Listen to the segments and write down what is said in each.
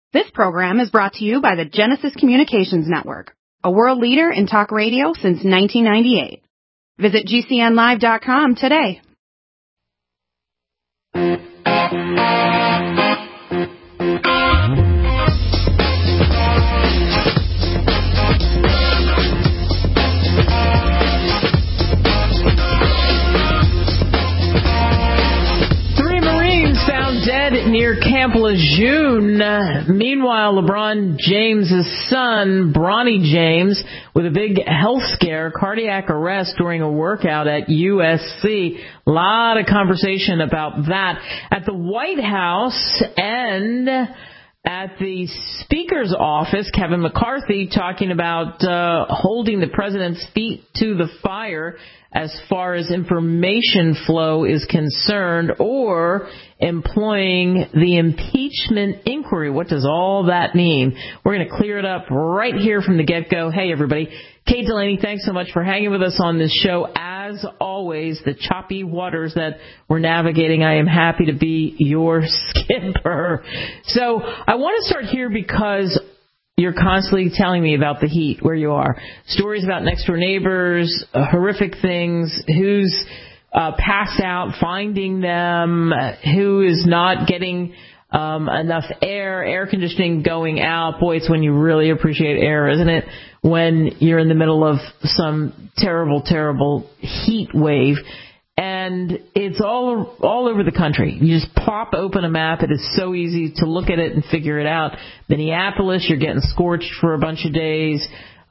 This program is brought to you by the Genesis Communications Network, a world leader in talk radio since 1998. Visit GCNlive.com today. Dead near Camp Lejeune. Meanwhile, LeBron James' son, Bronny James, with a big health scare, cardiac arrest during a workout at USC. A lot of conversation about that at the White House and at the Speaker's office. Kevin McCarthy talking about holding the president's feet to the fire as far as information flow is concerned, or employing the impeachment inquiry. What does all that mean? We're going to clear it up right here from the get-go. Hey, everybody. Kate Delaney, thanks so much for hanging with us on this show. As always, the choppy waters that we're navigating, I am happy to be your skipper. So I want to start here because you're constantly telling me about the heat where you are. Stories about next-door neighbors, horrific things, who's passed out, finding them, who is not getting enough air conditioning going out. Boy, it's when you really appreciate air, isn't it? When you're in the middle of some terrible, terrible heat wave. And it's all over the country. You just pop open a map. It is so easy to look at it and figure it out. Minneapolis, you're getting scorched for a bunch of days,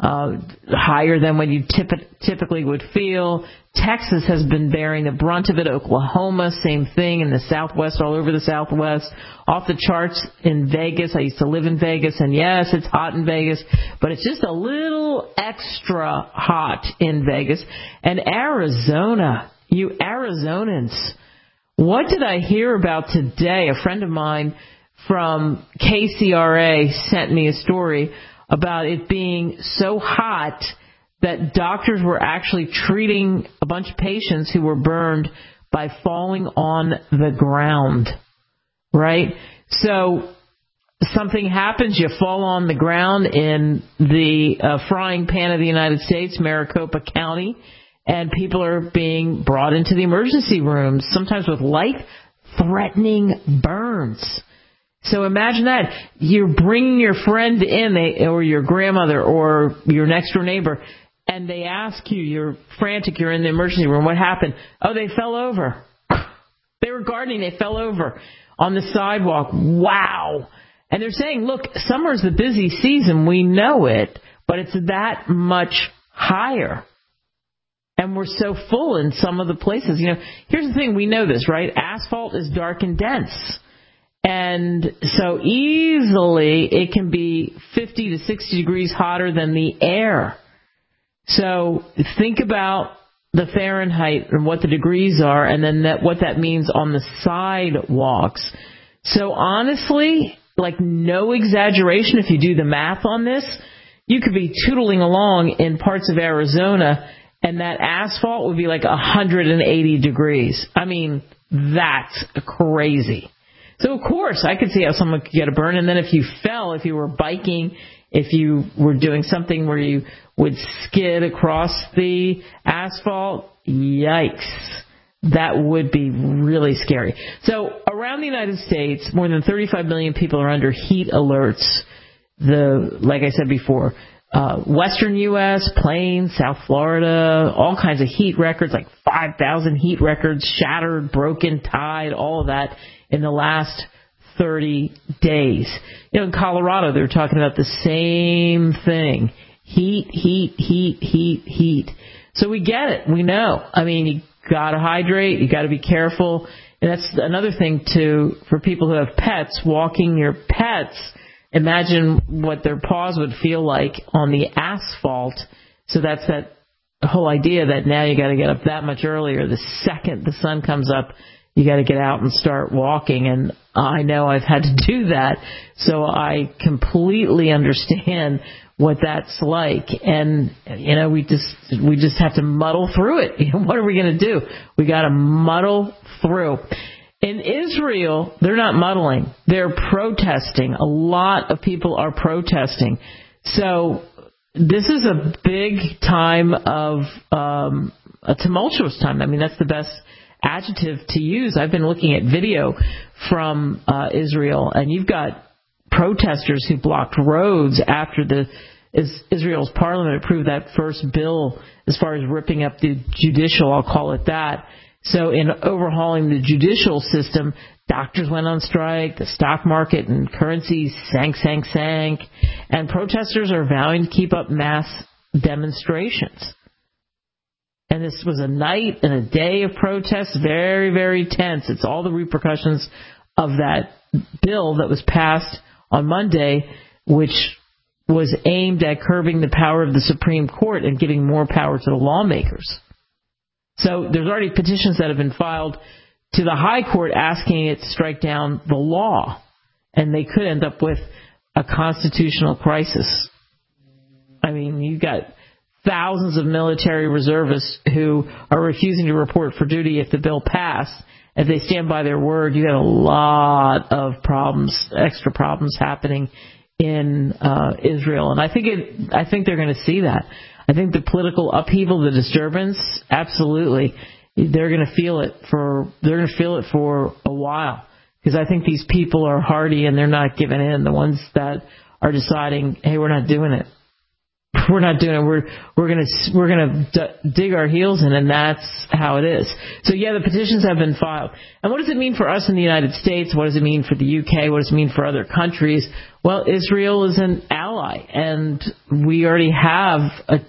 higher than what you typically would feel. Texas has been bearing the brunt of it. Oklahoma, same thing. In the Southwest, all over the Southwest. Off the charts in Vegas. I used to live in Vegas, and yes, it's hot in Vegas, but it's just a little extra hot in Vegas. And Arizona, you Arizonans, what did I hear about today? A friend of mine from KCRA sent me a story about it being so hot that doctors were actually treating a bunch of patients who were burned by falling on the ground, right? So something happens, you fall on the ground in the frying pan of the United States, Maricopa County, and people are being brought into the emergency rooms, sometimes with life-threatening burns. So imagine that. You're bringing your friend in, or your grandmother, or your next-door neighbor, and they ask you, you're frantic, you're in the emergency room, what happened? Oh, they fell over. They were gardening, they fell over on the sidewalk. Wow. And they're saying, look, summer's the busy season, we know it, but it's that much higher. And we're so full in some of the places. You know, here's the thing, we know this, right? Asphalt is dark and dense. And so easily it can be 50 to 60 degrees hotter than the air. So think about the Fahrenheit and what the degrees are, and then what that means on the sidewalks. So honestly, like no exaggeration, if you do the math on this, you could be tootling along in parts of Arizona, and that asphalt would be like 180 degrees. I mean, that's crazy. So, of course, I could see how someone could get a burn. And then if you fell, if you were biking, if you were doing something where you would skid across the asphalt, yikes. That would be really scary. So around the United States, more than 35 million people are under heat alerts. Like I said before, Western U.S., Plains, South Florida, all kinds of heat records, like 5,000 heat records, shattered, broken, tied, all of that in the last 30 days. You know, in Colorado, they're talking about the same thing. Heat. So we get it. We know. I mean, you got to hydrate. You got to be careful. And that's another thing, too, for people who have pets, walking your pets. Imagine what their paws would feel like on the asphalt. So that's that whole idea that now you got to get up that much earlier. The second the sun comes up, you got to get out and start walking. And I know I've had to do that, so I completely understand what that's like. And, you know, we just have to muddle through it. You know, what are we going to do? We got to muddle through. In Israel, they're not muddling. They're protesting. A lot of people are protesting. So this is a big time of a tumultuous time. I mean, that's the best adjective to use. I've been looking at video from Israel, and you've got protesters who blocked roads after Israel's parliament approved that first bill as far as ripping up the judicial, I'll call it that. So in overhauling the judicial system, doctors went on strike, the stock market and currencies sank, and protesters are vowing to keep up mass demonstrations. And this was a night and a day of protests, very, very tense. It's all the repercussions of that bill that was passed on Monday, which was aimed at curbing the power of the Supreme Court and giving more power to the lawmakers. So there's already petitions that have been filed to the High Court asking it to strike down the law, and they could end up with a constitutional crisis. I mean, you've got thousands of military reservists who are refusing to report for duty if the bill passed. If they stand by their word, you got a lot of problems, extra problems happening in Israel, and I think they're going to see that. I think the political upheaval, the disturbance, absolutely, they're going to feel it for a while, because I think these people are hardy and they're not giving in. The ones that are deciding, hey, we're not doing it. We're not doing it. We're gonna dig our heels in, and that's how it is. So yeah, the petitions have been filed. And what does it mean for us in the United States? What does it mean for the UK? What does it mean for other countries? Well, Israel is an ally, and we already have a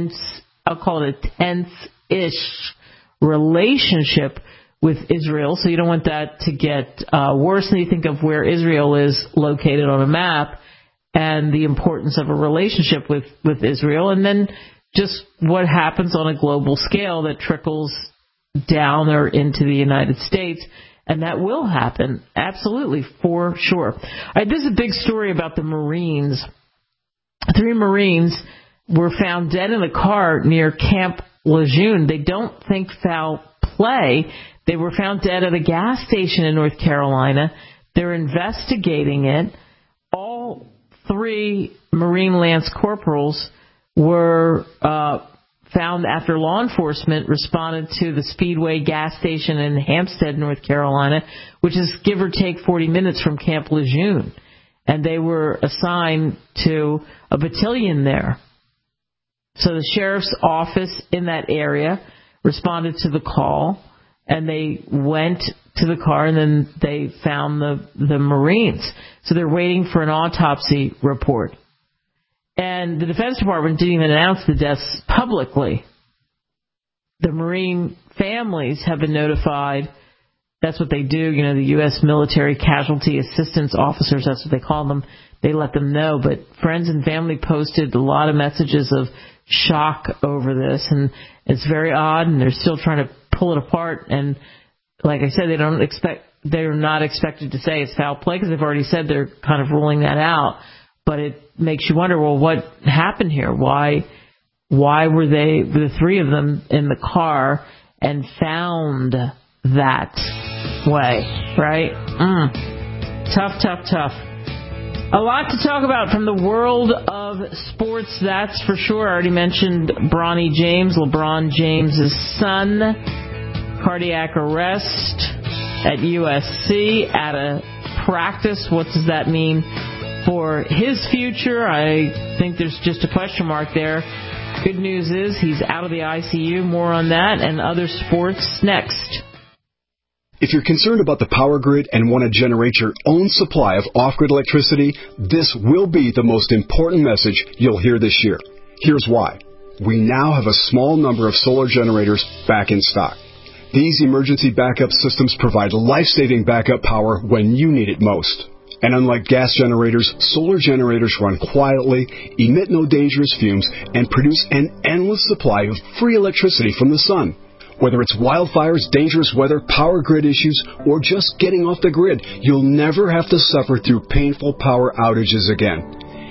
tense-ish relationship with Israel. So you don't want that to get worse. And you think of where Israel is located on a map, and the importance of a relationship with Israel, and then just what happens on a global scale that trickles down or into the United States, and that will happen, absolutely, for sure. All right, this is a big story about the Marines. 3 Marines were found dead in a car near Camp Lejeune. They don't think foul play. They were found dead at a gas station in North Carolina. They're investigating it. All 3 Marine Lance Corporals were found after law enforcement responded to the Speedway gas station in Hampstead, North Carolina, which is give or take 40 minutes from Camp Lejeune. And they were assigned to a battalion there. So the sheriff's office in that area responded to the call, and they went to the car, and then they found the Marines. So they're waiting for an autopsy report. And the Defense Department didn't even announce the deaths publicly. The Marine families have been notified. That's what they do. You know, the U.S. Military Casualty Assistance Officers, that's what they call them. They let them know. But friends and family posted a lot of messages of shock over this. And it's very odd, and they're still trying to pull it apart. And like I said, they're not expected to say it's foul play, because they've already said they're kind of ruling that out. But it makes you wonder, well, what happened here? Why were the 3 of them in the car and found that way, right? Tough. A lot to talk about from the world of sports, that's for sure. I already mentioned Bronny James, LeBron James' son, cardiac arrest at USC, at a practice. What does that mean for his future? I think there's just a question mark there. Good news is he's out of the ICU. More on that and other sports next. If you're concerned about the power grid and want to generate your own supply of off-grid electricity, this will be the most important message you'll hear this year. Here's why. We now have a small number of solar generators back in stock. These emergency backup systems provide life-saving backup power when you need it most. And unlike gas generators, solar generators run quietly, emit no dangerous fumes, and produce an endless supply of free electricity from the sun. Whether it's wildfires, dangerous weather, power grid issues, or just getting off the grid, you'll never have to suffer through painful power outages again.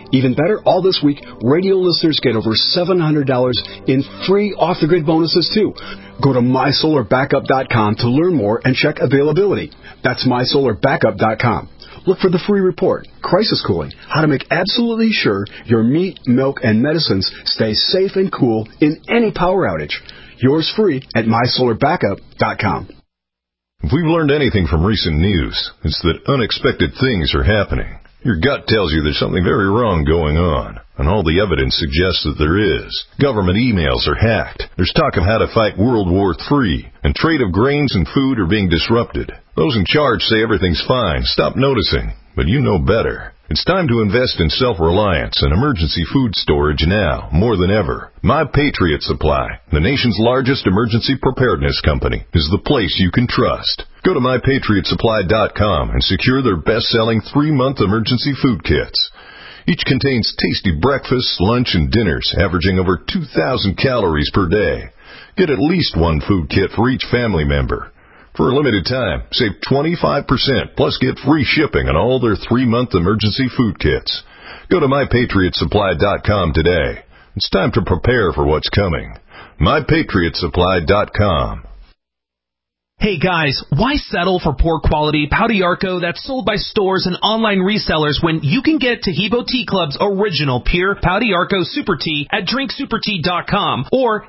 Even better, all this week, radio listeners get over $700 in free off-the-grid bonuses, too. Go to MySolarBackup.com to learn more and check availability. That's MySolarBackup.com. Look for the free report, Crisis Cooling, how to make absolutely sure your meat, milk, and medicines stay safe and cool in any power outage. Yours free at MySolarBackup.com. If we've learned anything from recent news, it's that unexpected things are happening. Your gut tells you there's something very wrong going on, and all the evidence suggests that there is. Government emails are hacked. There's talk of how to fight World War III, and trade of grains and food are being disrupted. Those in charge say everything's fine. Stop noticing, but you know better. It's time to invest in self-reliance and emergency food storage now, more than ever. My Patriot Supply, the nation's largest emergency preparedness company, is the place you can trust. Go to MyPatriotSupply.com and secure their best-selling 3-month emergency food kits. Each contains tasty breakfasts, lunch, and dinners, averaging over 2,000 calories per day. Get at least one food kit for each family member. For a limited time, save 25%, plus get free shipping on all their 3-month emergency food kits. Go to MyPatriotSupply.com today. It's time to prepare for what's coming. MyPatriotSupply.com. Hey guys, why settle for poor quality Pau d'Arco that's sold by stores and online resellers when you can get Taheebo Tea Club's original pure Pau d'Arco Super Tea at drinksupertea.com or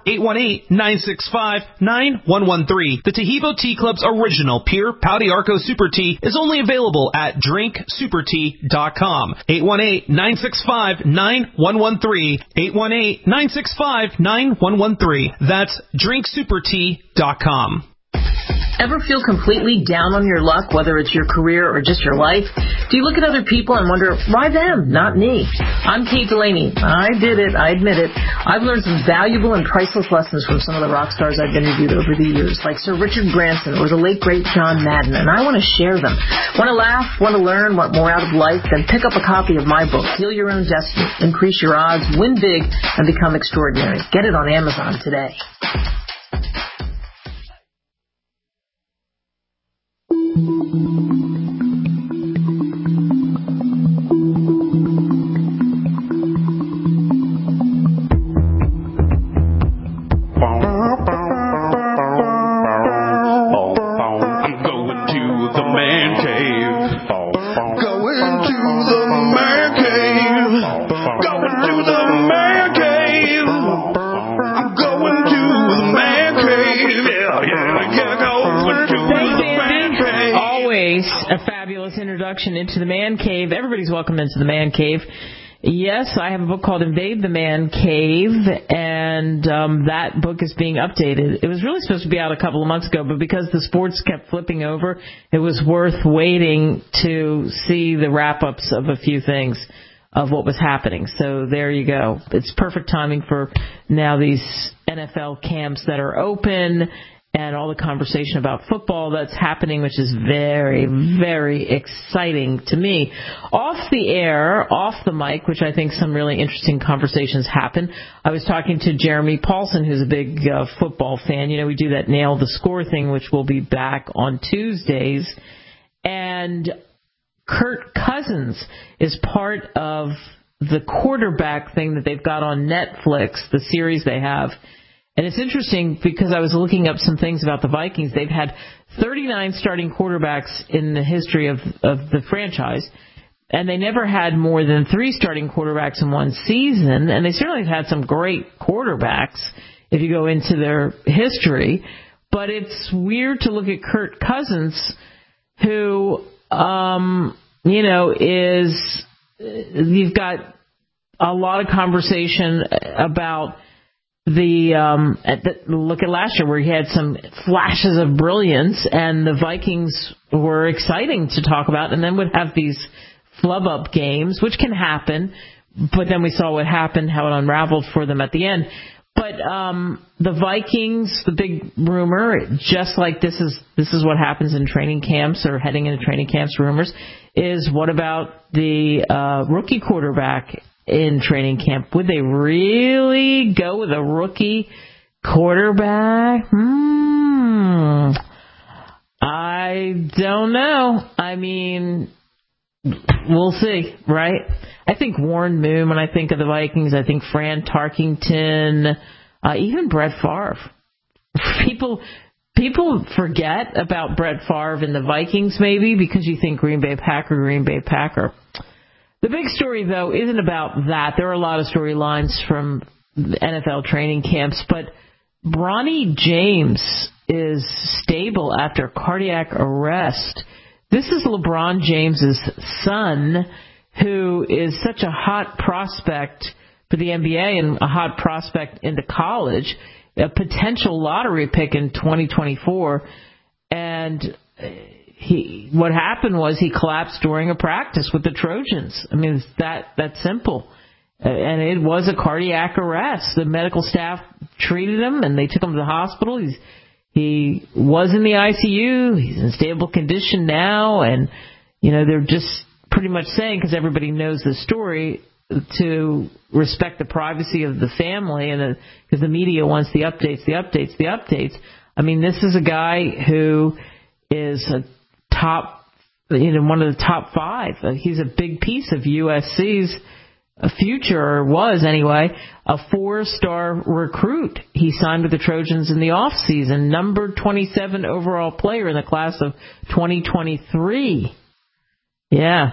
818-965-9113. The Taheebo Tea Club's original pure Pau d'Arco Super Tea is only available at drinksupertea.com. 818-965-9113. 818-965-9113. That's drinksupertea.com. Ever feel completely down on your luck, whether it's your career or just your life? Do you look at other people and wonder, why them, not me? I'm Kate Delaney. I did it. I admit it. I've learned some valuable and priceless lessons from some of the rock stars I've interviewed over the years, like Sir Richard Branson or the late, great John Madden, and I want to share them. Want to laugh? Want to learn? Want more out of life? Then pick up a copy of my book, Heal Your Own Destiny, Increase Your Odds, Win Big, and Become Extraordinary. Get it on Amazon today. Into the Man Cave. Everybody's welcome into the Man Cave. Yes, I have a book called Invade the Man Cave, and that book is being updated. It was really supposed to be out a couple of months ago, but because the sports kept flipping over, it was worth waiting to see the wrap-ups of a few things of what was happening. So there you go. It's perfect timing for now these NFL camps that are open and all the conversation about football that's happening, which is very, very exciting to me. Off the air, off the mic, which I think some really interesting conversations happen. I was talking to Jeremy Paulson, who's a big football fan. You know, we do that Nail the Score thing, which will be back on Tuesdays. And Kirk Cousins is part of the quarterback thing that they've got on Netflix, the series they have. And it's interesting because I was looking up some things about the Vikings. They've had 39 starting quarterbacks in the history of the franchise, and they never had more than 3 starting quarterbacks in one season. And they certainly have had some great quarterbacks if you go into their history. But it's weird to look at Kirk Cousins, who, is, you've got a lot of conversation about look at last year where he had some flashes of brilliance and the Vikings were exciting to talk about, and then would have these flub up games, which can happen, but then we saw what happened, how it unraveled for them at the end. But the Vikings, the big rumor, just like this is what happens in training camps or heading into training camps rumors, is what about the rookie quarterback in training camp? Would they really go with a rookie quarterback? I don't know. I mean, we'll see, right? I think Warren Moon, when I think of the Vikings, I think Fran Tarkington, even Brett Favre. People forget about Brett Favre and the Vikings, maybe, because you think Green Bay Packer. The big story, though, isn't about that. There are a lot of storylines from NFL training camps, but Bronny James is stable after cardiac arrest. This is LeBron James's son, who is such a hot prospect for the NBA and a hot prospect into college, a potential lottery pick in 2024. And what happened was he collapsed during a practice with the Trojans. I mean, it's that simple. And it was a cardiac arrest. The medical staff treated him, and they took him to the hospital. He was in the ICU. He's in stable condition now. And, they're just pretty much saying, because everybody knows the story, to respect the privacy of the family, and because the media wants the updates. I mean, this is a guy who is a top, one of the top 5. He's a big piece of USC's future, or was anyway, a 4-star recruit. He signed with the Trojans in the offseason, number 27 overall player in the class of 2023. Yeah.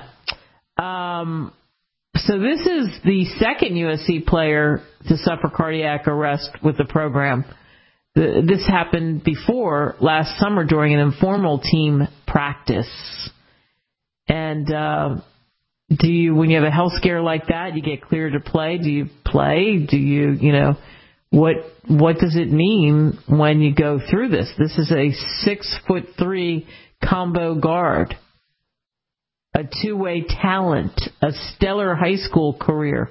So this is the second USC player to suffer cardiac arrest with the program. This happened before last summer during an informal team practice. And when you have a health scare like that, you get cleared to play. Do you play? Do you, what does it mean when you go through this? This is a 6'3" combo guard, a two-way talent, a stellar high school career.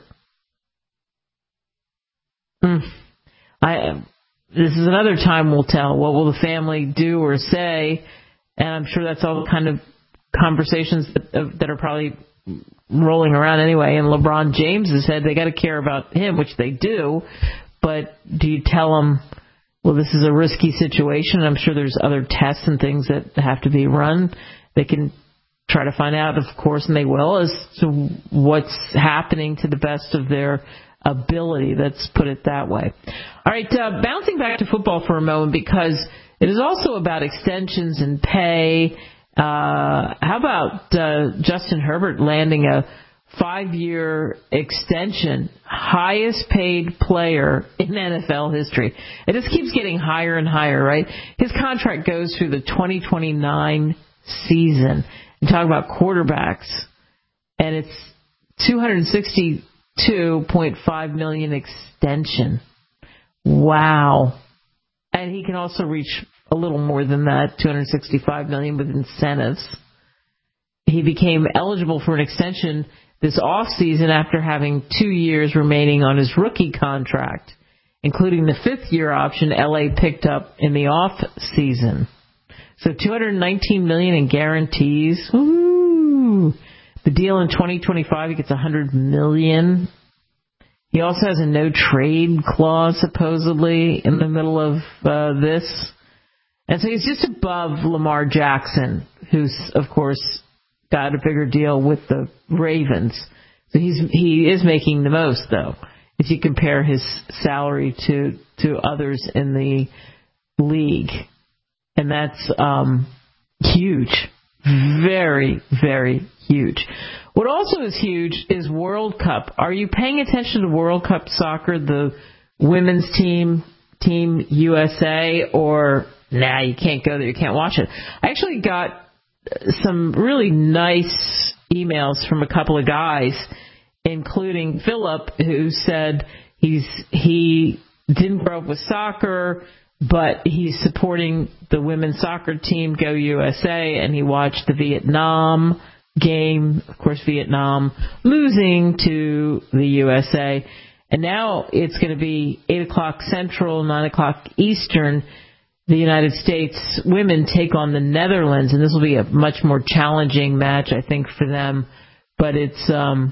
This is another time will tell. What will the family do or say? And I'm sure that's all the kind of conversations that are probably rolling around anyway. And LeBron James has said they got to care about him, which they do. But do you tell them, well, this is a risky situation? I'm sure there's other tests and things that have to be run. They can try to find out, of course, and they will, as to what's happening to the best of their ability. Let's put it that way. All right, bouncing back to football for a moment, because it is also about extensions and pay. How about Justin Herbert landing a 5-year extension, highest paid player in NFL history? It just keeps getting higher and higher, right? His contract goes through the 2029 season. You talk about quarterbacks, and it's $262.5 million extension. Wow. And he can also reach a little more than that, $265 million with incentives. He became eligible for an extension this offseason after having 2 years remaining on his rookie contract, including the 5th-year option LA picked up in the off-season. So $219 million in guarantees. Ooh. The deal in 2025, he gets $100 million. He also has a no-trade clause, supposedly, in the middle of this. And so he's just above Lamar Jackson, who's, of course, got a bigger deal with the Ravens. So he is making the most, though, if you compare his salary to others in the league. And that's huge. Very, very huge. What also is huge is World Cup. Are you paying attention to World Cup soccer, the women's team USA, or nah, you can't go there, you can't watch it? I actually got some really nice emails from a couple of guys, including Philip, who said he didn't grow up with soccer, but he's supporting the women's soccer team, Go USA, and he watched the Vietnam game. Of course, Vietnam losing to the USA. And now it's going to be 8 o'clock Central, 9 o'clock Eastern. The United States women take on the Netherlands, and this will be a much more challenging match, I think, for them. But it'll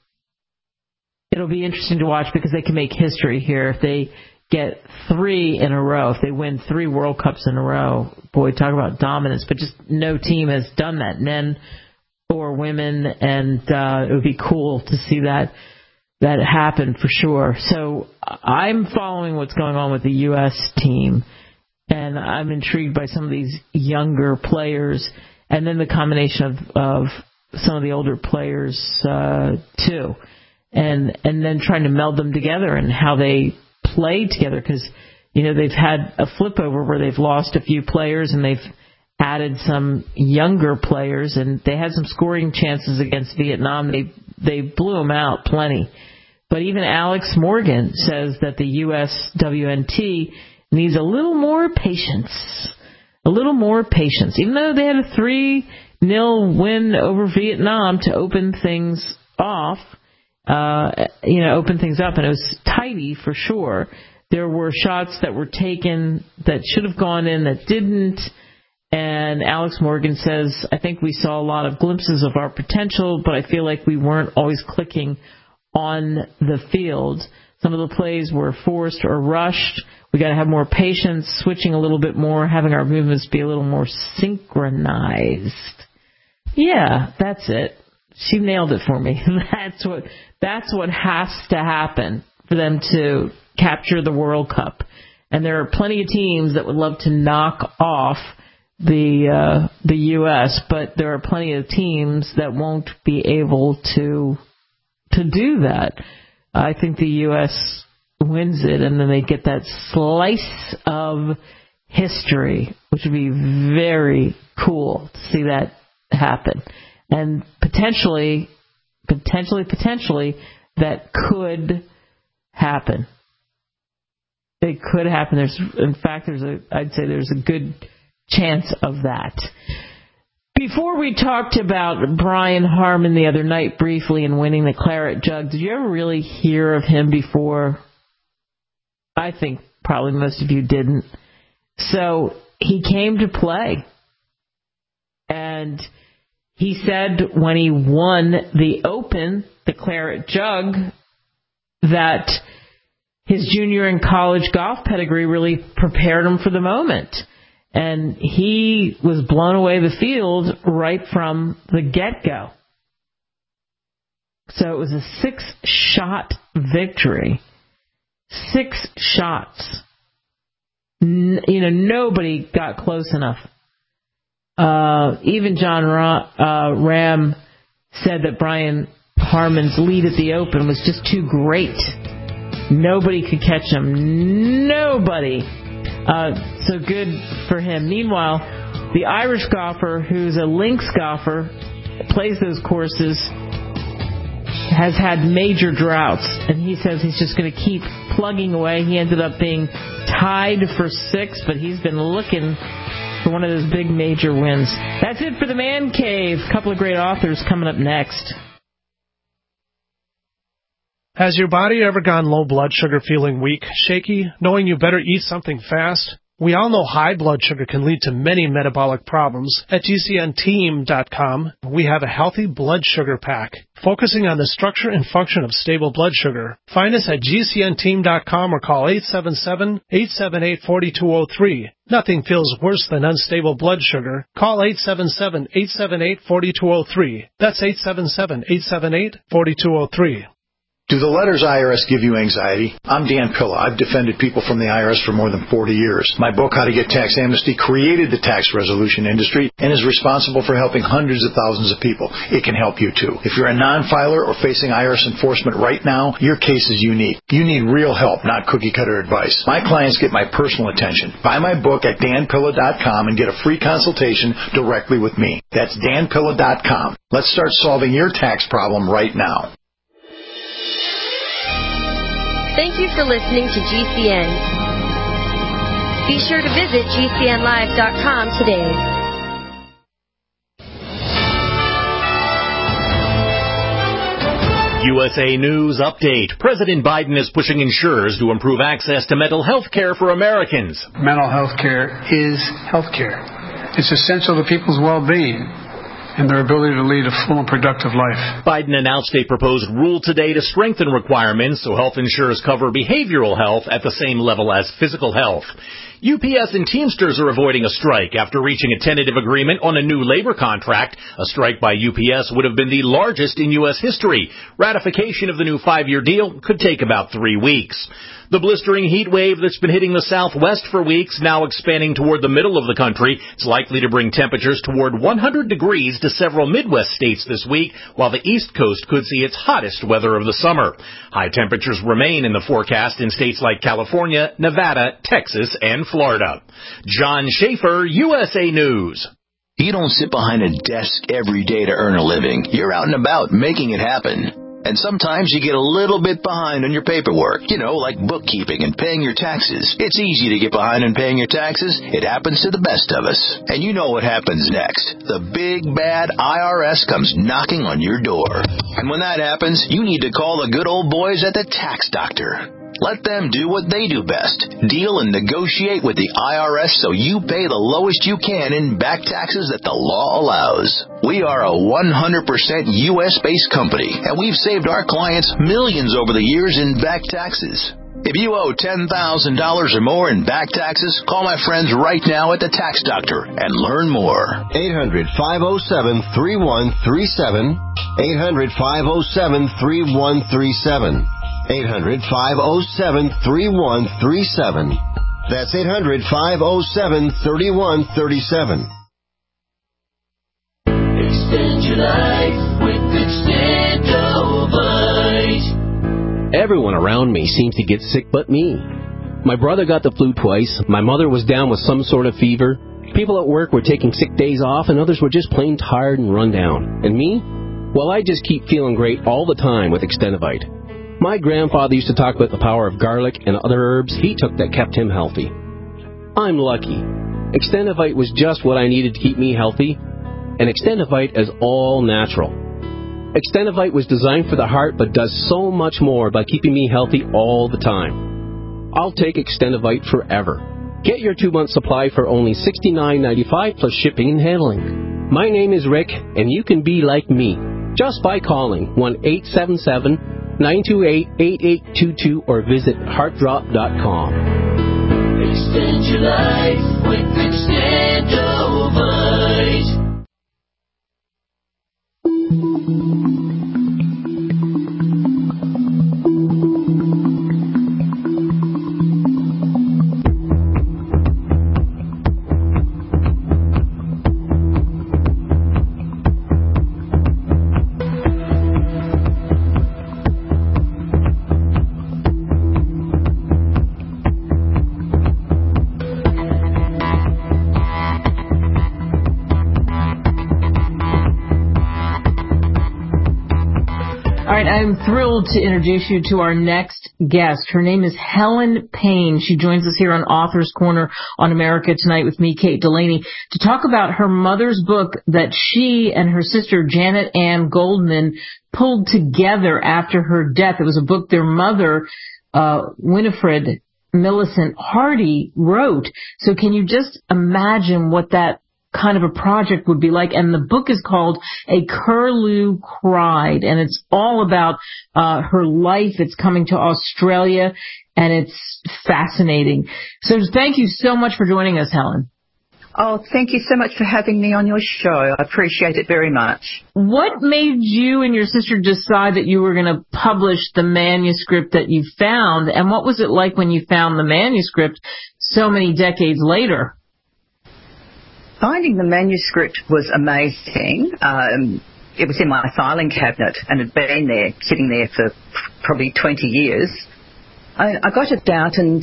be interesting to watch because they can make history here if they get 3 in a row. If they win 3 World Cups in a row, boy, talk about dominance. But just no team has done that. And then or women, and it would be cool to see that happen for sure. So I'm following what's going on with the U.S. team, and I'm intrigued by some of these younger players, and then the combination of some of the older players too, and then trying to meld them together and how they play together, because they've had a flip over where they've lost a few players and they've added some younger players, and they had some scoring chances against Vietnam. They blew them out plenty. But even Alex Morgan says that the USWNT needs a little more patience. A little more patience. Even though they had a 3-0 win over Vietnam to open things off, open things up, and it was tidy for sure. There were shots that were taken that should have gone in that didn't. And Alex Morgan says, I think we saw a lot of glimpses of our potential, but I feel like we weren't always clicking on the field. Some of the plays were forced or rushed. We got to have more patience, switching a little bit more, having our movements be a little more synchronized. Yeah, that's it. She nailed it for me. That's what has to happen for them to capture the World Cup. And there are plenty of teams that would love to knock off the U.S., but there are plenty of teams that won't be able to do that. I think the U.S. wins it, and then they get that slice of history, which would be very cool to see that happen. And potentially, that could happen. It could happen. I'd say there's a good chance of that. Before we talked about Brian Harman the other night briefly and winning the Claret Jug, did you ever really hear of him before? I think probably most of you didn't. So he came to play. And he said when he won the Open, the Claret Jug, that his junior and college golf pedigree really prepared him for the moment. And he was blown away the field right from the get-go. So it was a 6-shot victory. 6 shots. Nobody got close enough. Even John Ram said that Brian Harman's lead at the Open was just too great. Nobody could catch him. Nobody. So good for him. Meanwhile, the Irish golfer, who's a links golfer, plays those courses, has had major droughts, and he says he's just going to keep plugging away. He ended up being tied for 6th, but he's been looking for one of those big major wins. That's it for the Man Cave. A couple of great authors coming up next. Has your body ever gone low blood sugar, feeling weak, shaky, knowing you better eat something fast? We all know high blood sugar can lead to many metabolic problems. At GCNteam.com, we have a healthy blood sugar pack, focusing on the structure and function of stable blood sugar. Find us at GCNteam.com or call 877-878-4203. Nothing feels worse than unstable blood sugar. Call 877-878-4203. That's 877-878-4203. Do the letters IRS give you anxiety? I'm Dan Pilla. I've defended people from the IRS for more than 40 years. My book, How to Get Tax Amnesty, created the tax resolution industry and is responsible for helping hundreds of thousands of people. It can help you too. If you're a non-filer or facing IRS enforcement right now, your case is unique. You need real help, not cookie-cutter advice. My clients get my personal attention. Buy my book at danpilla.com and get a free consultation directly with me. That's danpilla.com. Let's start solving your tax problem right now. Thank you for listening to GCN. Be sure to visit GCNlive.com today. USA News Update. President Biden is pushing insurers to improve access to mental health care for Americans. Mental health care is health care. It's essential to people's well-being and their ability to lead a full and productive life. Biden announced a proposed rule today to strengthen requirements so health insurers cover behavioral health at the same level as physical health. UPS and Teamsters are avoiding a strike after reaching a tentative agreement on a new labor contract. A strike by UPS would have been the largest in U.S. history. Ratification of the new 5-year deal could take about 3 weeks. The blistering heat wave that's been hitting the Southwest for weeks, now expanding toward the middle of the country. It's likely to bring temperatures toward 100 degrees to several Midwest states this week, while the East Coast could see its hottest weather of the summer. High temperatures remain in the forecast in states like California, Nevada, Texas, and Florida. John Schaefer, USA News. You don't sit behind a desk every day to earn a living. You're out and about making it happen. And sometimes you get a little bit behind on your paperwork, like bookkeeping and paying your taxes. It's easy to get behind on paying your taxes. It happens to the best of us. And you know what happens next. The big, bad IRS comes knocking on your door. And when that happens, you need to call the good old boys at the Tax Doctor. Let them do what they do best. Deal and negotiate with the IRS so you pay the lowest you can in back taxes that the law allows. We are a 100% U.S.-based company, and we've saved our clients millions over the years in back taxes. If you owe $10,000 or more in back taxes, call my friends right now at the Tax Doctor and learn more. 800-507-3137. 800-507-3137. 800-507-3137. That's 800-507-3137. Extend your life with Extendovite. Everyone around me seems to get sick but me. My brother got the flu twice. My mother was down with some sort of fever. People at work were taking sick days off, and others were just plain tired and run down. And me? Well, I just keep feeling great all the time with Extendovite. My grandfather used to talk about the power of garlic and other herbs he took that kept him healthy. I'm lucky. Extendovite was just what I needed to keep me healthy, and Extendovite is all natural. Extendovite was designed for the heart but does so much more by keeping me healthy all the time. I'll take Extendovite forever. Get your 2-month supply for only $69.95 plus shipping and handling. My name is Rick, and you can be like me just by calling 1-877-928-8822 or visit heartdrop.com. Extend your life with Extendovite. I'm thrilled to introduce you to our next guest. Her name is Helen Payne. She joins us here on Author's Corner on America Tonight with me, Kate Delaney, to talk about her mother's book that she and her sister Janet Ann Goldman pulled together after her death. It was a book their mother, Winifred Millicent Hardy, wrote. So can you just imagine what that kind of a project would be like? And the book is called A Curlew Cried, and it's all about her life. It's coming to Australia, and it's fascinating. So thank you so much for joining us, Helen. Oh, thank you so much for having me on your show. I appreciate it very much. What made you and your sister decide that you were going to publish the manuscript that you found, and what was it like when you found the manuscript so many decades later? Finding the manuscript was amazing. It was in my filing cabinet and had been there, sitting there for probably 20 years. I got it out and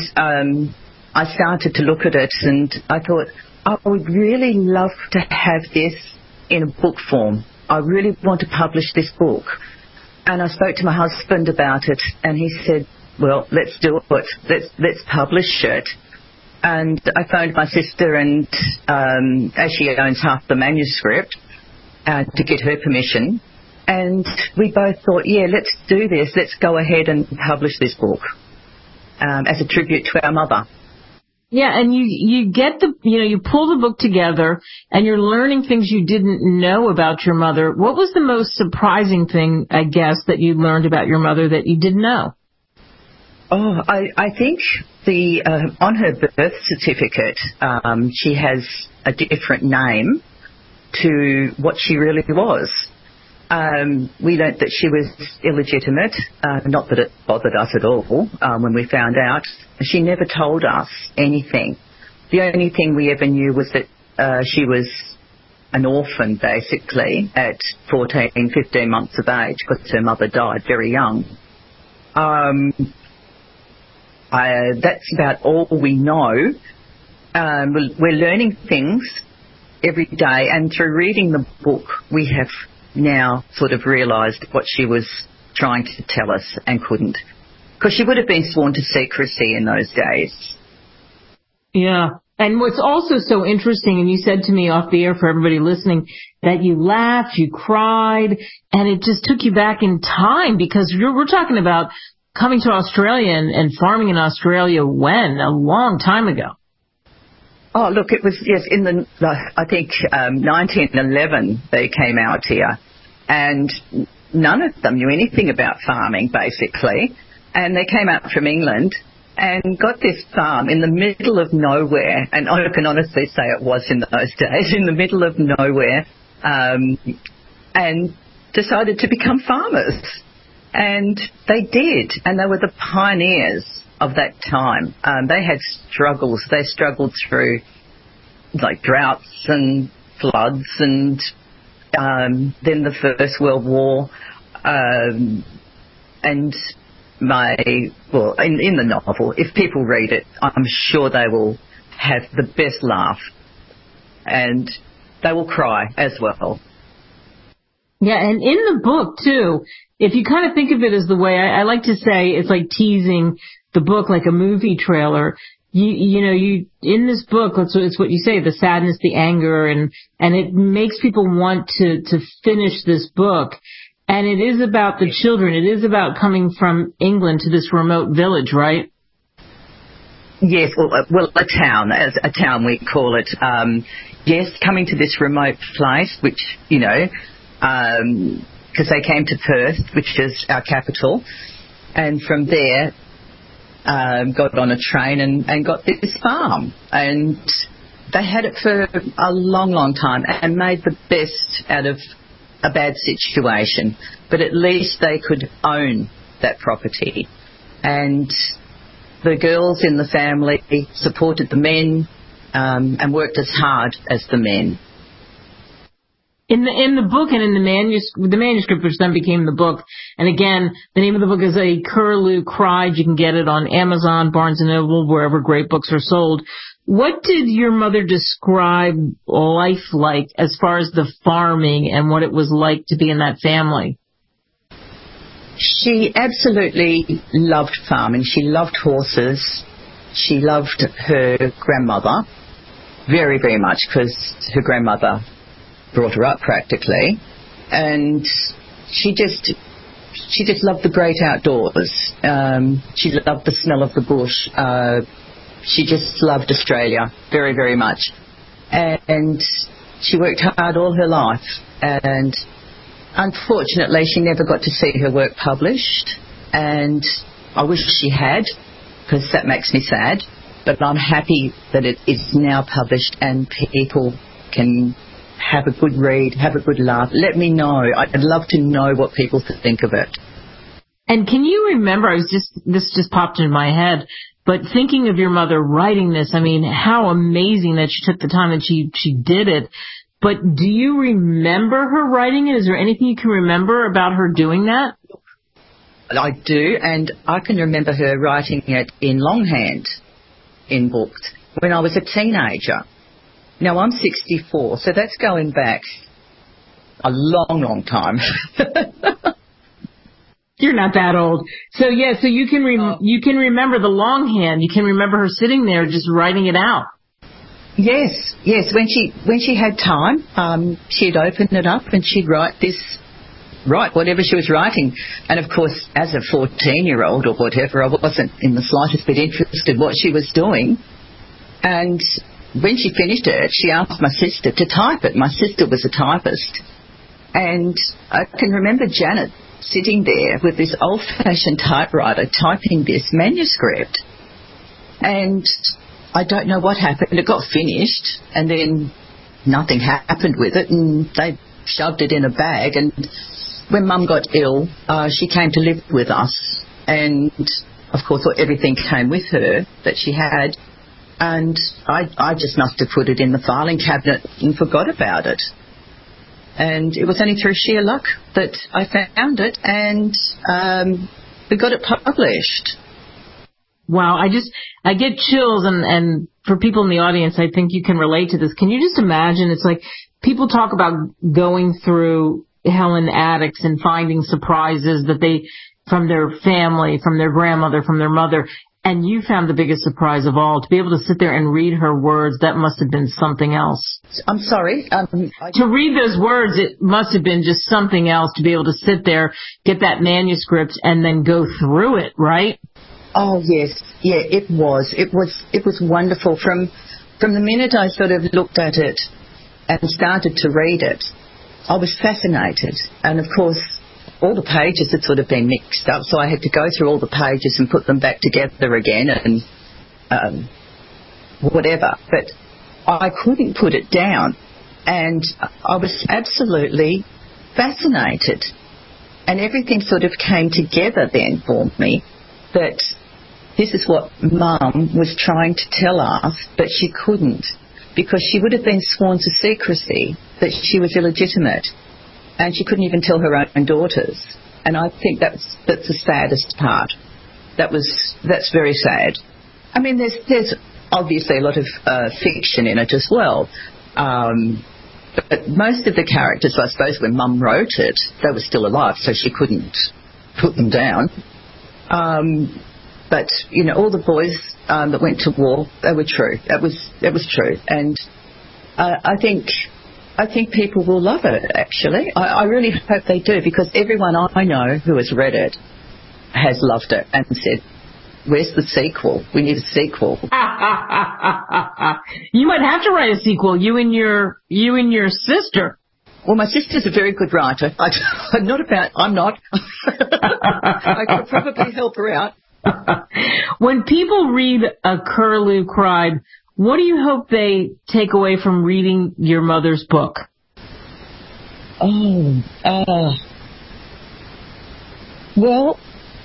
I started to look at it, and I thought, I would really love to have this in a book form. I really want to publish this book. And I spoke to my husband about it, and he said, well, let's do it. Let's publish it. And I phoned my sister, and as she owns half the manuscript, to get her permission. And we both thought, yeah, let's do this. Let's go ahead and publish this book as a tribute to our mother. Yeah, and you get you pull the book together, and you're learning things you didn't know about your mother. What was the most surprising thing, I guess, that you learned about your mother that you didn't know? Oh, I think on her birth certificate, she has a different name to what she really was. We learnt that she was illegitimate, not that it bothered us at all when we found out. She never told us anything. The only thing we ever knew was that she was an orphan, basically, at 14, 15 months of age, because her mother died very young. That's about all we know. We're learning things every day, and through reading the book, we have now sort of realised what she was trying to tell us and couldn't. Because she would have been sworn to secrecy in those days. Yeah. And what's also so interesting, and you said to me off the air for everybody listening, that you laughed, you cried, and it just took you back in time, because we're talking about coming to Australia and farming in Australia when? A long time ago. Oh, look, it was, yes, in I think 1911 they came out here, and none of them knew anything about farming, basically, and they came out from England and got this farm in the middle of nowhere, and I can honestly say it was in those days, in the middle of nowhere, and decided to become farmers. And they did, and they were the pioneers of that time. They had struggles. They struggled through, like, droughts and floods, and then the First World War, and in the novel, if people read it, I'm sure they will have the best laugh, and they will cry as well. Yeah, and in the book, too, if you kind of think of it as the way I like to say, it's like teasing the book like a movie trailer. You in this book, it's what you say, the sadness, the anger, and it makes people want to finish this book. And it is about the children. It is about coming from England to this remote village, right? Yes, well, a town we call it. Yes, coming to this remote place, which, because they came to Perth, which is our capital, and from there got on a train and got this farm. And they had it for a long, long time and made the best out of a bad situation. But at least they could own that property. And the girls in the family supported the men and worked as hard as the men. In the book and in the manuscript, which then became the book, and again, the name of the book is A Curlew Cried. You can get it on Amazon, Barnes & Noble, wherever great books are sold. What did your mother describe life like as far as the farming and what it was like to be in that family? She absolutely loved farming. She loved horses. She loved her grandmother very, very much, because her grandmother brought her up practically, and she just loved the great outdoors. She loved the smell of the bush. She just loved Australia very, very much, and she worked hard all her life, and unfortunately she never got to see her work published, and I wish she had, because that makes me sad, but I'm happy that it is now published and people can have a good read, have a good laugh. Let me know. I'd love to know what people think of it. And can you remember, this just popped in my head, but thinking of your mother writing this, I mean, how amazing that she took the time and she did it. But do you remember her writing it? Is there anything you can remember about her doing that? I do, and I can remember her writing it in longhand in books when I was a teenager. Now, I'm 64, so that's going back a long, long time. You're not that old. So, yeah, so you can remember the longhand. You can remember her sitting there just writing it out. Yes. When she had time, she'd open it up and she'd write whatever she was writing. And, of course, as a 14-year-old or whatever, I wasn't in the slightest bit interested in what she was doing. And when she finished it, she asked my sister to type it. My sister was a typist. And I can remember Janet sitting there with this old-fashioned typewriter typing this manuscript. And I don't know what happened. It got finished, and then nothing happened with it, and they shoved it in a bag. And when Mum got ill, she came to live with us, and of course everything came with her that she had, and I just must have put it in the filing cabinet and forgot about it. And it was only through sheer luck that I found it, and we got it published. Wow, I get chills, and for people in the audience, I think you can relate to this. Can you just imagine? It's like people talk about going through Helen Addicks and finding surprises that they, from their family, from their grandmother, from their mother, and you found the biggest surprise of all. To be able to sit there and read her words, that must have been something else. I'm sorry? To read those words, it must have been just something else to be able to sit there, get that manuscript, and then go through it, right? Oh, yes. Yeah, it was. It was wonderful. From the minute I sort of looked at it and started to read it, I was fascinated. And, of course, all the pages had sort of been mixed up, so I had to go through all the pages and put them back together again and whatever. But I couldn't put it down. And I was absolutely fascinated. And everything sort of came together then for me, that this is what Mum was trying to tell us, but she couldn't, because she would have been sworn to secrecy that she was illegitimate, and she couldn't even tell her own daughters. And I think that's the saddest part. That's very sad. I mean, there's obviously a lot of fiction in it as well, but most of the characters, I suppose, when Mum wrote it, they were still alive, so she couldn't put them down. But, you know, all the boys that went to war, they were true. That was true. And I think people will love it, actually. I really hope they do, because everyone I know who has read it has loved it and said, where's the sequel? We need a sequel. You might have to write a sequel, you and your sister. Well, my sister's a very good writer. I'm not. I could probably help her out. When people read A Curlew Cried, what do you hope they take away from reading your mother's book? Well,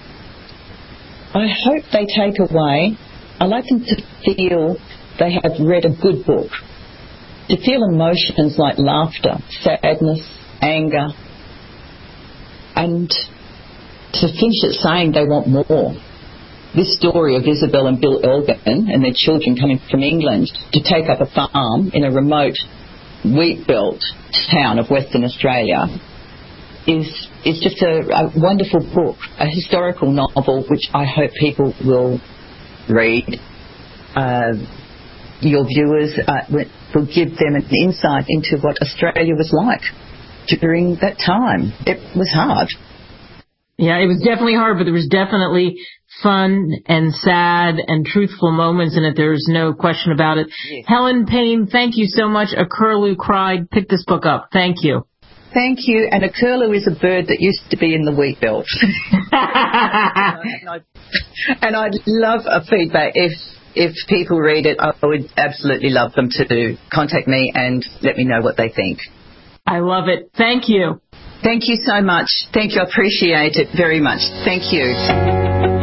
I hope they take away, I like them to feel they have read a good book, to feel emotions like laughter, sadness, anger, and to finish it saying they want more. This story of Isabel and Bill Elgin and their children coming from England to take up a farm in a remote wheat belt town of Western Australia is just a wonderful book, a historical novel which I hope people will read. Your viewers will give them an insight into what Australia was like during that time. It was hard. Yeah, it was definitely hard, but there was definitely fun and sad and truthful moments in it. There's no question about it. Yes. Helen Payne, thank you so much. A Curlew Cried. Pick this book up. Thank you. Thank you. And a curlew is a bird that used to be in the wheat belt. And I'd love a feedback. If people read it, I would absolutely love them to contact me and let me know what they think. I love it. Thank you. Thank you so much. Thank you. I appreciate it very much. Thank you.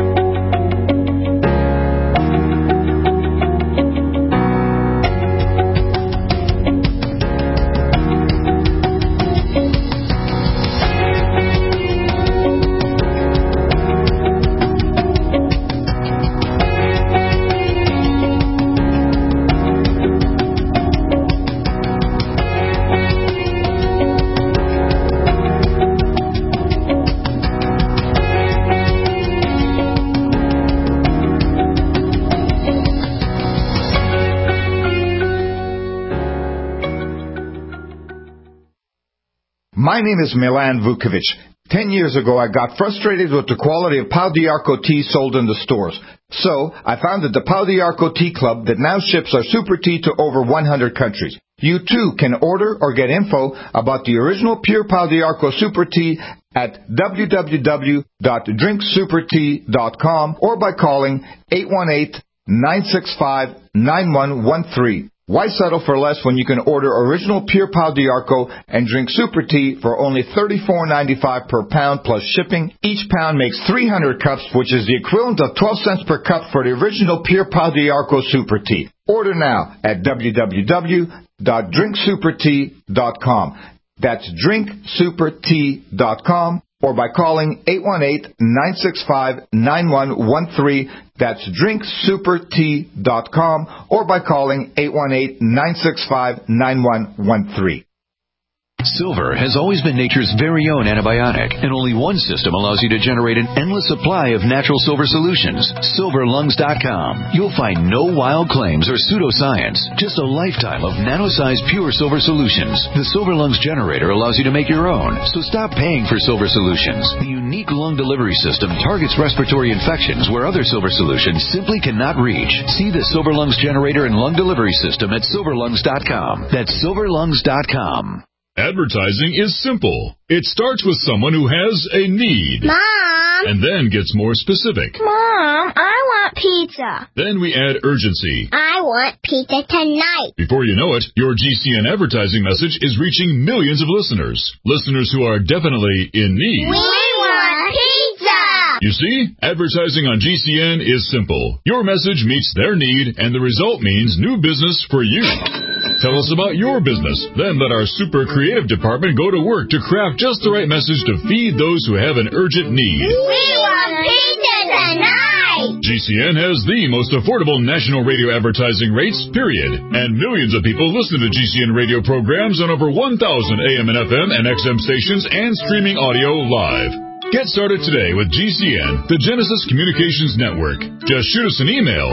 My name is Milan Vukovic. 10 years ago, I got frustrated with the quality of Pau d'Arco tea sold in the stores. So, I founded the Pau d'Arco Tea Club that now ships our super tea to over 100 countries. You too can order or get info about the original Pure Pau d'Arco Super Tea at www.drinksupertea.com or by calling 818-965-9113. Why settle for less when you can order original Pure Pau d'Arco and drink Super Tea for only $34.95 per pound plus shipping? Each pound makes 300 cups, which is the equivalent of 12 cents per cup for the original Pure Pau d'Arco Super Tea. Order now at www.drinksupertea.com. That's drinksupertea.com or by calling 818-965-9113. That's drinksupertea.com or by calling 818-965-9113. Silver has always been nature's very own antibiotic, and only one system allows you to generate an endless supply of natural silver solutions. SilverLungs.com. You'll find no wild claims or pseudoscience, just a lifetime of nano-sized pure silver solutions. The Silver Lungs generator allows you to make your own, so stop paying for silver solutions. The unique lung delivery system targets respiratory infections where other silver solutions simply cannot reach. See the Silver Lungs generator and lung delivery system at SilverLungs.com. That's SilverLungs.com. Advertising is simple. It starts with someone who has a need. Mom! And then gets more specific. Mom, I want pizza. Then we add urgency. I want pizza tonight. Before you know it, your GCN advertising message is reaching millions of listeners. Listeners who are definitely in need. We want pizza! You see, advertising on GCN is simple. Your message meets their need, and the result means new business for you. Tell us about your business. Then let our super creative department go to work to craft just the right message to feed those who have an urgent need. We want pizza tonight! GCN has the most affordable national radio advertising rates, period. And millions of people listen to GCN radio programs on over 1,000 AM and FM and XM stations and streaming audio live. Get started today with GCN, the Genesis Communications Network. Just shoot us an email,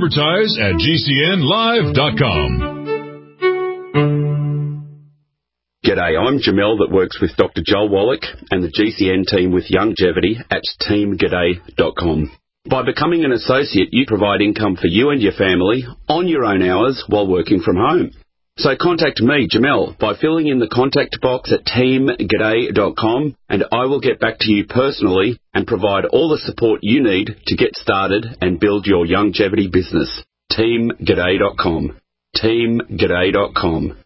advertise@gcnlive.com. G'day, I'm Jamel that works with Dr. Joel Wallach and the GCN team with Longevity at teamg'day.com. By becoming an associate, you provide income for you and your family on your own hours while working from home. So contact me, Jamel, by filling in the contact box at teamg'day.com, and I will get back to you personally and provide all the support you need to get started and build your longevity business. teamg'day.com. teamg'day.com.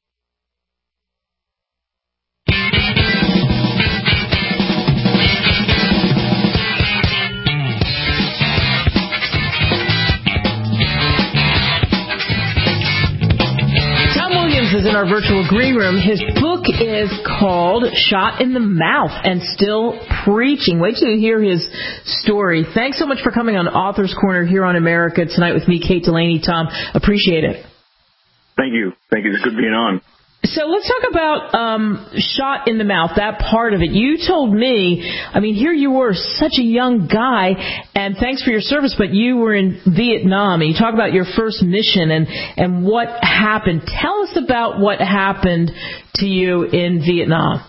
Is in our virtual green room. His book is called Shot in the Mouth and Still Preaching. Wait till you hear his story. Thanks so much for coming on Author's Corner here on America tonight with me, Kate Delaney. Tom, appreciate it. Thank you. Thank you. It's good being on. So let's talk about Shot in the Mouth, that part of it. You told me, I mean, here you were, such a young guy, and thanks for your service, but you were in Vietnam, and you talk about your first mission and what happened. Tell us about what happened to you in Vietnam.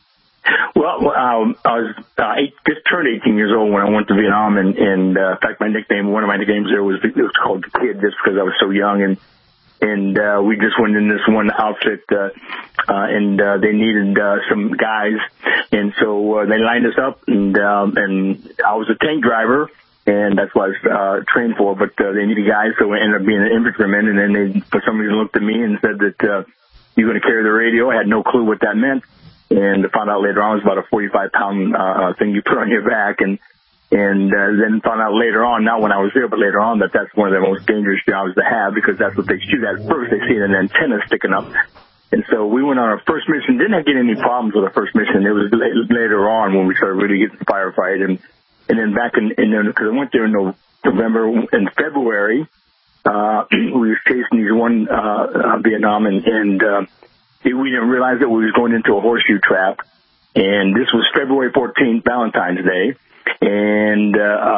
Well, I was just turned 18 years old when I went to Vietnam, and in fact, one of my nicknames there was called the Kid, just because I was so young, and we just went in this one outfit, and they needed some guys, and so they lined us up, and I was a tank driver, and that's what I was trained for, but they needed guys, so I ended up being an infantryman, and then they, for some reason, looked at me and said that you're going to carry the radio. I had no clue what that meant, and I found out later on it was about a 45-pound thing you put on your back, and then found out later on, not when I was there, but later on, that that's one of the most dangerous jobs to have, because that's what they shoot at first. They see an antenna sticking up. And so we went on our first mission. Didn't get any problems with our first mission. It was later on when we started really getting the firefight. And then back because I went there in November and February, we were chasing these one Vietnam, and we didn't realize that we was going into a horseshoe trap. And this was February 14th, Valentine's Day. And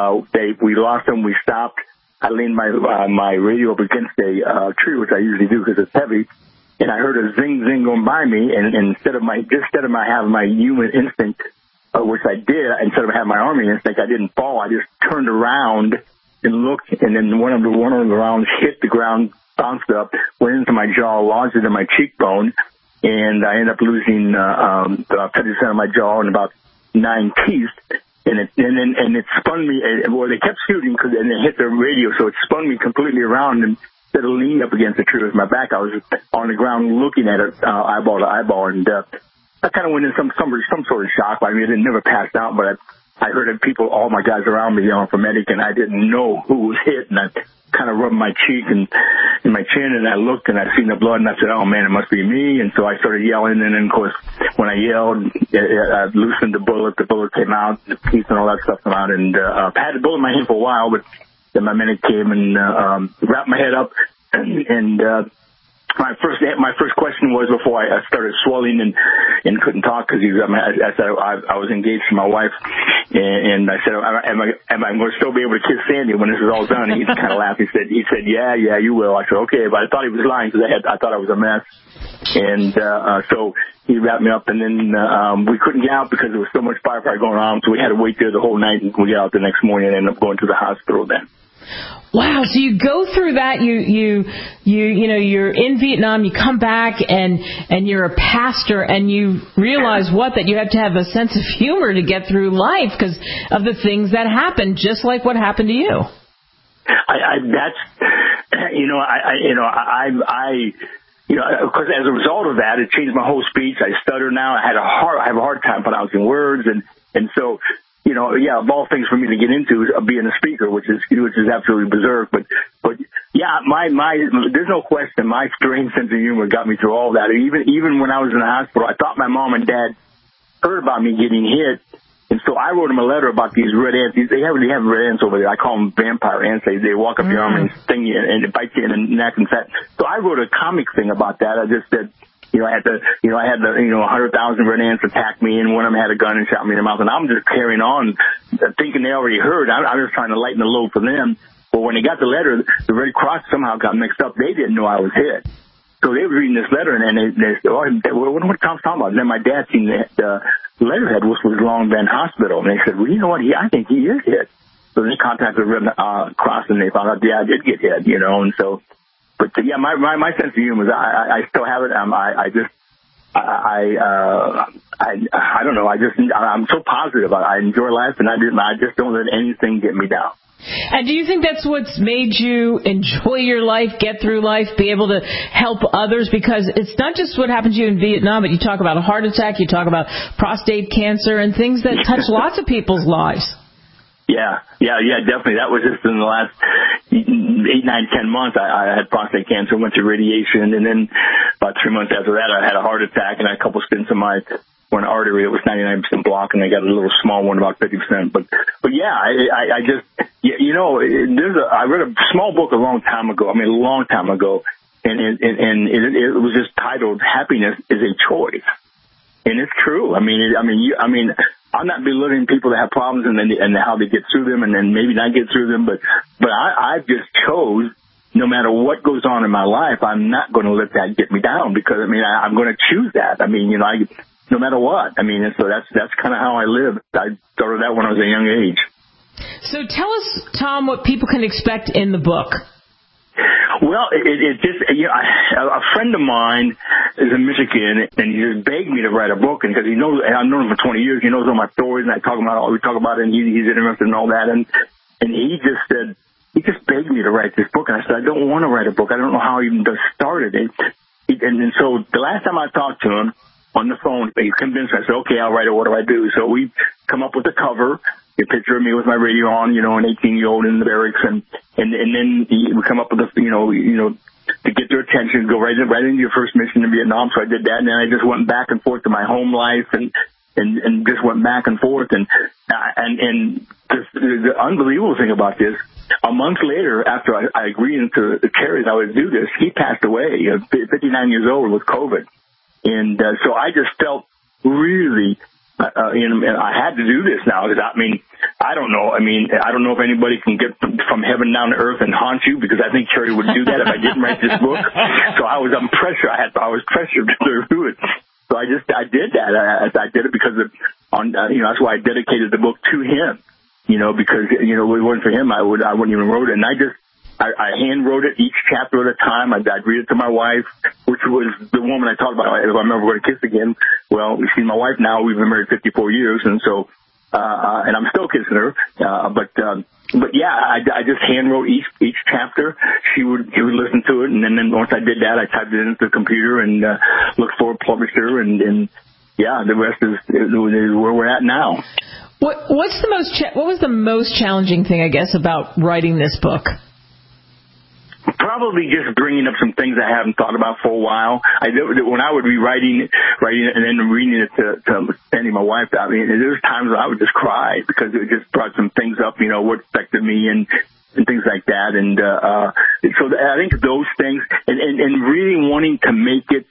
we lost them. We stopped. I leaned my radio up against a tree, which I usually do because it's heavy, and I heard a zing zing going by me. And instead of having my human instinct, which I did, instead of having my army instinct, I didn't fall. I just turned around and looked, and then one of the rounds hit the ground bounced up, went into my jaw, lodged it in my cheekbone, and I ended up losing about 50% of my jaw and about 9 teeth. And it spun me. Well, they kept shooting and they hit the radio, so it spun me completely around. And instead of leaning up against the tree with my back, I was on the ground looking at it eyeball to eyeball. And I kind of went in some sort of shock. I mean, it never passed out, but I heard all my guys around me yelling for medic, and I didn't know who was hit. And I kind of rubbed my cheek and my chin, and I looked, and I seen the blood, and I said, "Oh man, it must be me." And so I started yelling, and then of course, when I yelled, I loosened the bullet. The bullet came out, the piece and all that stuff came out, and I had the bullet in my hand for a while, but then my medic came and wrapped my head up, and my first question was, before I started swelling and couldn't talk, because I said I was engaged to my wife, and I said, am I going to still be able to kiss Sandy when this is all done? And he kind of laughed. He said, yeah, you will. I said, okay, but I thought he was lying because I thought I was a mess, and so he wrapped me up, and then we couldn't get out because there was so much firefighting going on, so we had to wait there the whole night, and we got out the next morning and ended up going to the hospital then. Wow, so you go through that, you're in Vietnam, you come back and you're a pastor, and you realize that you have to have a sense of humor to get through life because of the things that happen, just like what happened to you. Because as a result of that, it changed my whole speech. I stutter now. I have a hard time pronouncing words, and so. Of all things for me to get into is being a speaker, which is absolutely berserk. But yeah, there's no question my strange sense of humor got me through all that. Even when I was in the hospital, I thought my mom and dad heard about me getting hit, and so I wrote them a letter about these red ants. They have red ants over there. I call them vampire ants. They walk up your arm and sting you and bite you in the neck and that. So I wrote a comic thing about that. I just said. I had 100,000 red ants attack me, and one of them had a gun and shot me in the mouth. And I'm just carrying on, thinking they already heard. I was trying to lighten the load for them. But when they got the letter, the Red Cross somehow got mixed up. They didn't know I was hit. So they were reading this letter, and they said, what Tom's talking about? And then my dad seen the letterhead, which was Long Bend Hospital. And they said, well, you know what? I think he is hit. So they contacted the Red Cross, and they found out, yeah, I did get hit, and so. But yeah, my sense of humor is I still have it. I don't know. I'm so positive. I enjoy life, and I just don't let anything get me down. And do you think that's what's made you enjoy your life, get through life, be able to help others? Because it's not just what happened to you in Vietnam, but you talk about a heart attack, you talk about prostate cancer, and things that touch lots of people's lives. Yeah, definitely. That was just in the last 8, 9, 10 months. I had prostate cancer, went through radiation, and then about 3 months after that, I had a heart attack and a couple stents in my one artery. It was 99% blocked, and I got a little small one, about 50%. But yeah, I read a small book a long time ago, and it was just titled "Happiness is a Choice," and it's true. I'm not belittling people that have problems and how they get through them and then maybe not get through them, but I just chose, no matter what goes on in my life, I'm not going to let that get me down because, I'm going to choose that. No matter what. So that's kind of how I live. I started that when I was a young age. So tell us, Tom, what people can expect in the book. Well, a friend of mine is in Michigan, and he just begged me to write a book, and because he knows, and I've known him for 20 years, he knows all my stories, and we talk about it, and he's interested in all that, and he just begged me to write this book, and I said, I don't want to write a book. I don't know how I even started it. And so the last time I talked to him on the phone, he convinced me. I said, okay, I'll write it. What do I do? So we come up with a cover. A picture of me with my radio on, an 18-year-old in the barracks, and then we come up with to get their attention, go right into your first mission in Vietnam. So I did that, and then I just went back and forth to my home life, and just went back and forth, and the unbelievable thing about this, a month later, after I agreed to Terry that I would do this, he passed away, 59 years old with COVID, and so I just felt really. I had to do this now because I don't know. I don't know if anybody can get from heaven down to earth and haunt you because I think Terry would do that if I didn't write this book. So I was under pressure. I was pressured to do it. So I did that. I did it because that's why I dedicated the book to him. Because if it wasn't for him, I wouldn't even wrote it. And I hand wrote it each chapter at a time. I'd read it to my wife, which was the woman I talked about. If I remember going to kiss again, well, she's my wife now. We've been married 54 years, and so and I'm still kissing her. But yeah, I just hand wrote each chapter. She would listen to it, and then once I did that, I typed it into the computer and looked for a publisher, and yeah, the rest is where we're at now. What was the most challenging thing, I guess, about writing this book? Probably just bringing up some things I haven't thought about for a while. When I would be writing and then reading it to Sandy, my wife, I mean, there's times when I would just cry because it just brought some things up, what affected me and things like that. And so I think those things and really wanting to make it.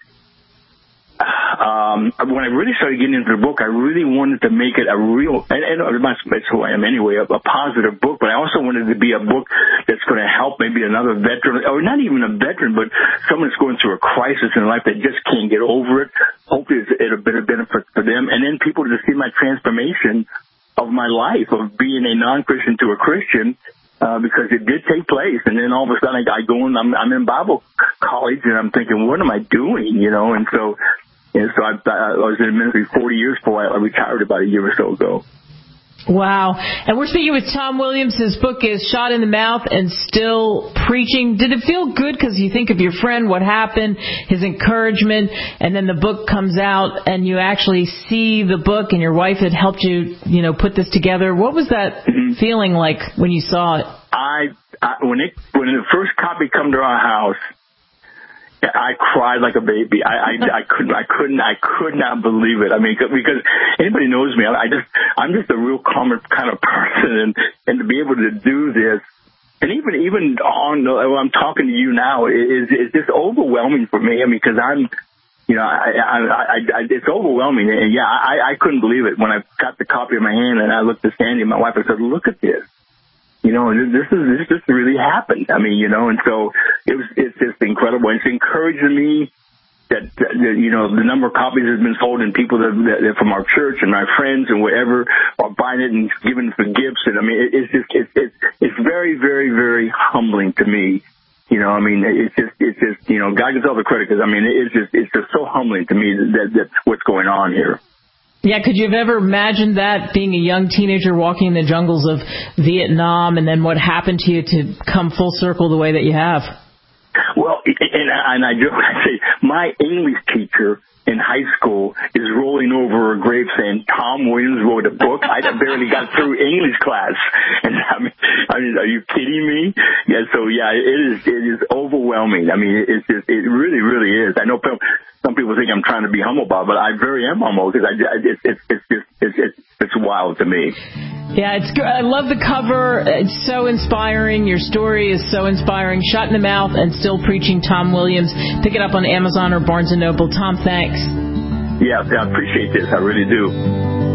When I really started getting into the book, I really wanted to make it a real, and it's who I am anyway, a positive book, but I also wanted it to be a book that's going to help maybe another veteran, or not even a veteran, but someone that's going through a crisis in life that just can't get over it. Hopefully it'll be a benefit for them. And then people to see my transformation of my life, of being a non-Christian to a Christian, because it did take place. And then all of a sudden I go and I'm in Bible college, and I'm thinking, what am I doing, And so I was in ministry 40 years before I retired about a year or so ago. Wow. And we're speaking with Tom Williams. His book is Shot in the Mouth and Still Preaching. Did it feel good because you think of your friend, what happened, his encouragement, and then the book comes out and you actually see the book and your wife had helped you, put this together? What was that feeling like when you saw it? When the first copy come to our house, I cried like a baby. I could not believe it. I mean, because anybody knows me, I'm just a real calm kind of person, and to be able to do this, and even on when I'm talking to you now, is just overwhelming for me. I mean, because it's overwhelming, and yeah, I couldn't believe it when I got the copy in my hand and I looked at Sandy, my wife, and said, "Look at this." This just really happened. I mean, and so it's just incredible. It's encouraging me that the number of copies has been sold, and people that from our church and my friends and whatever are buying it and giving it for gifts. And I mean, it's very, very, very humbling to me. I mean, it's just God gets all the credit, because I mean, it's just so humbling to me that what's going on here. Yeah, could you have ever imagined that, being a young teenager walking in the jungles of Vietnam, and then what happened to you to come full circle the way that you have? Well, and I say my English teacher in high school is rolling over her grave saying Tom Williams wrote a book. I barely got through English class, and I mean, are you kidding me? Yeah, so yeah, it is overwhelming. I mean, it really, really is. I know some people think I'm trying to be humble about it, but I very am humble, because it's wild to me. Yeah, it's good. I love the cover. It's so inspiring. Your story is so inspiring. Shot in the Mouth and Still Preaching, Tom Williams. Pick it up on Amazon or Barnes & Noble. Tom, thanks. Yeah, I appreciate this. I really do.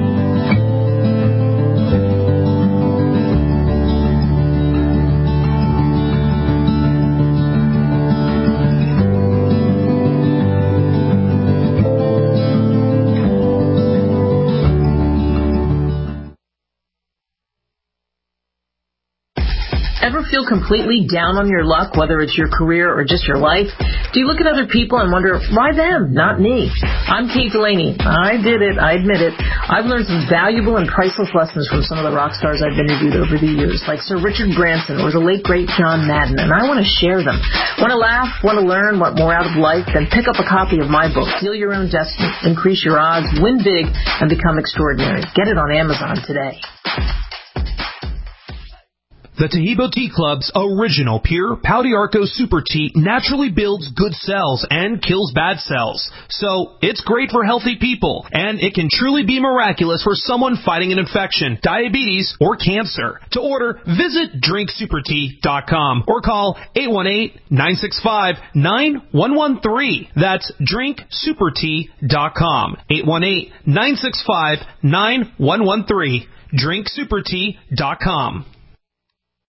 Ever feel completely down on your luck, whether it's your career or just your life? Do you look at other people and wonder, why them, not me? I'm Kate Delaney. I did it. I admit it. I've learned some valuable and priceless lessons from some of the rock stars I've interviewed over the years, like Sir Richard Branson or the late, great John Madden, and I want to share them. Want to laugh? Want to learn? Want more out of life? Then pick up a copy of my book, Deal Your Own Destiny, Increase Your Odds, Win Big, and Become Extraordinary. Get it on Amazon today. The Taheebo Tea Club's original pure Pau d'Arco Super Tea naturally builds good cells and kills bad cells. So, it's great for healthy people, and it can truly be miraculous for someone fighting an infection, diabetes, or cancer. To order, visit drinksupertea.com or call 818-965-9113. That's drinksupertea.com. 818-965-9113. drinksupertea.com.